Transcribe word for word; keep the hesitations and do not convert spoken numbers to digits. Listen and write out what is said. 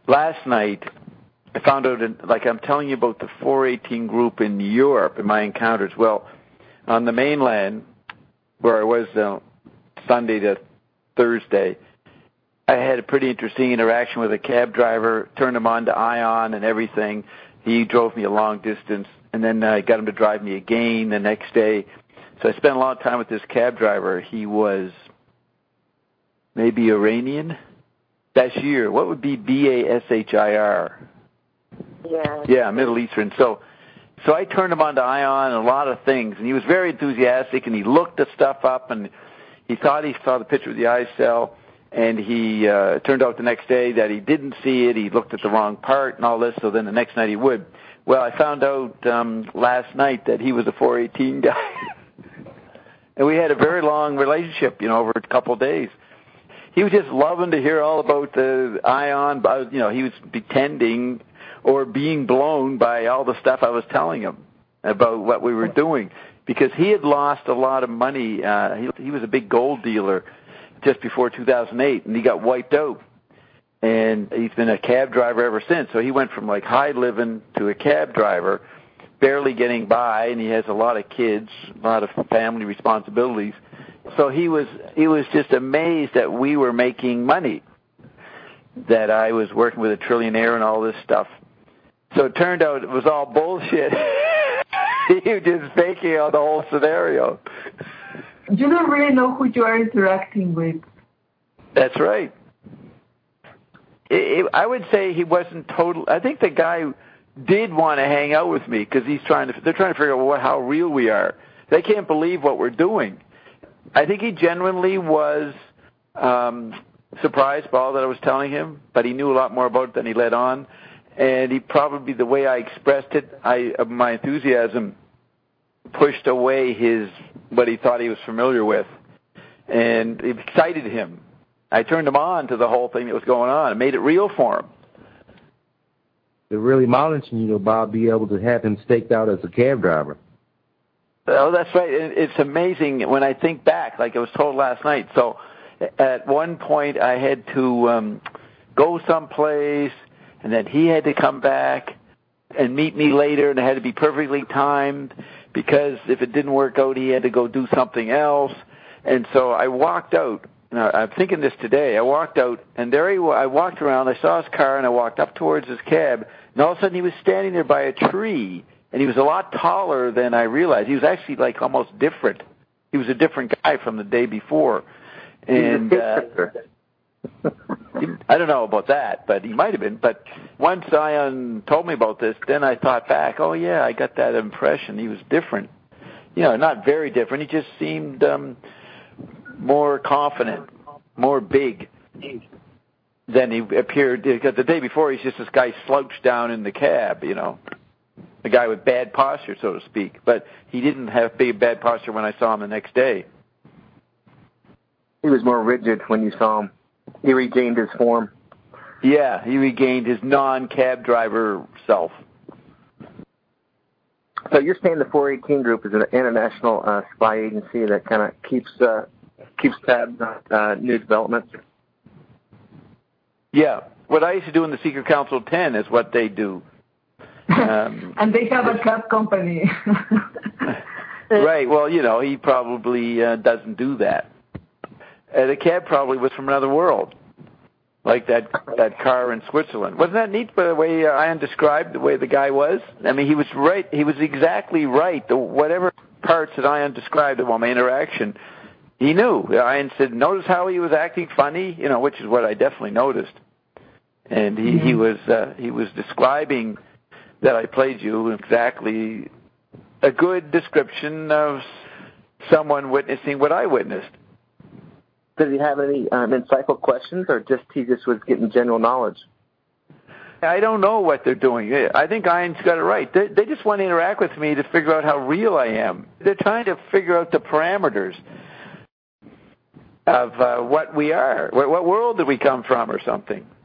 last night I found out, in, like I'm telling you about the four eighteen group in Europe and my encounters. Well, on the mainland, where I was uh, Sunday to Thursday, I had a pretty interesting interaction with a cab driver, turned him on to Ion and everything. He drove me a long distance, and then I got him to drive me again the next day. So I spent a lot of time with this cab driver. He was maybe Iranian. Bashir. What would be B A S H I R? Yeah. Yeah, Middle Eastern. So so I turned him on to Ion and a lot of things, and he was very enthusiastic, and he looked the stuff up, and he thought he saw the picture of the iCell, and he uh, turned out the next day that he didn't see it. He looked at the wrong part and all this, so then the next night he would. Well, I found out um, last night that he was a four eighteen guy. And we had a very long relationship, you know, over a couple of days. He was just loving to hear all about the Ion. You know, he was pretending or being blown by all the stuff I was telling him about what we were doing, because he had lost a lot of money. Uh, he, he was a big gold dealer just before two thousand eight, and he got wiped out. And he's been a cab driver ever since. So he went from like high living to a cab driver, barely getting by, and he has a lot of kids, a lot of family responsibilities. So he was he was just amazed that we were making money, that I was working with a trillionaire and all this stuff. So it turned out it was all bullshit. He was just faking out the whole scenario. You don't really know who you are interacting with. That's right. It, it, I would say he wasn't total. I think the guy did want to hang out with me because he's trying to. They're trying to figure out what, how real we are. They can't believe what we're doing. I think he genuinely was um, surprised by all that I was telling him, but he knew a lot more about it than he let on. And he probably, the way I expressed it, I my enthusiasm pushed away his what he thought he was familiar with, and it excited him. I turned him on to the whole thing that was going on and made it real for him. It really mounting, you know, Bob, be able to have him staked out as a cab driver. Oh, that's right. It's amazing when I think back, like I was told last night. So at one point I had to um, go someplace, and then he had to come back and meet me later, and it had to be perfectly timed because if it didn't work out, he had to go do something else. And so I walked out. Now, I'm thinking this today. I walked out, and there he was. I walked around. I saw his car, and I walked up towards his cab, and all of a sudden he was standing there by a tree. And he was a lot taller than I realized. He was actually like almost different. He was a different guy from the day before. And uh, I don't know about that, but he might have been. But once Ion told me about this, then I thought back, oh, yeah, I got that impression. He was different. You know, not very different. He just seemed um, more confident, more big than he appeared. Because the day before, he's just this guy slouched down in the cab, you know. A guy with bad posture, so to speak. But he didn't have big bad posture when I saw him the next day. He was more rigid when you saw him. He regained his form. Yeah, he regained his non-cab driver self. So you're saying the four eighteen Group is an international uh, spy agency that kind of keeps uh, keeps tabs on uh, new developments? Yeah. What I used to do in the Secret Council ten is what they do. Um, and they have a cab company. Right. Well, you know, he probably uh, doesn't do that. Uh, the cab probably was from another world, like that that car in Switzerland. Wasn't that neat, by the way uh, Ian described the way the guy was? I mean, he was right. He was exactly right. The, whatever parts that Ian described about my interaction, he knew. Ian said, notice how he was acting funny, you know, which is what I definitely noticed. And he, mm-hmm. he was uh, he was describing that I played you exactly a good description of someone witnessing what I witnessed. Did he have any um, insightful questions, or just he just was getting general knowledge? I don't know what they're doing. I think Ian's got it right. They, they just want to interact with me to figure out how real I am. They're trying to figure out the parameters of uh, what we are. What, what world did we come from or something?